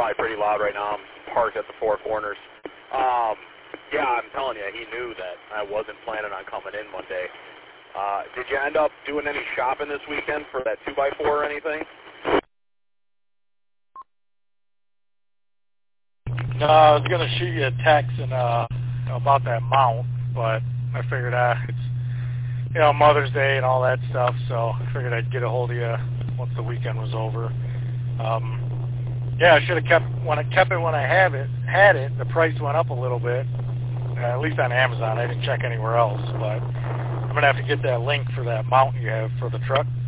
probably pretty loud right now. I'm parked at the Four Corners. Yeah, I'm telling you, he knew that I wasn't planning on coming in Monday. Did you end up doing any shopping this weekend for that 2x4 or anything? No, I was going to shoot you a text and about that mount, but I figured it's Mother's Day and all that stuff, so I figured I'd get a hold of you once the weekend was over. Yeah, I should have kept it when I had it. The price went up a little bit, at least on Amazon. I didn't check anywhere else, but I'm going to have to get that link for that mount you have for the truck.